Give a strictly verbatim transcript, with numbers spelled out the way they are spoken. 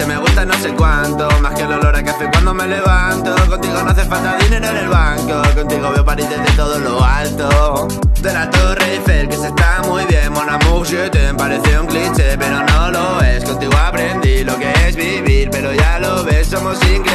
que me gusta no sé cuánto, más que el olor a café cuando me levanto. Contigo no hace falta dinero en el banco, contigo veo París desde todo lo alto. De la Torre Eiffel, que se está muy bien, mon amour, je t'aime, parece un cliché, pero no lo es. Contigo aprendí lo que es vivir, pero ya lo ves, somos increíbles.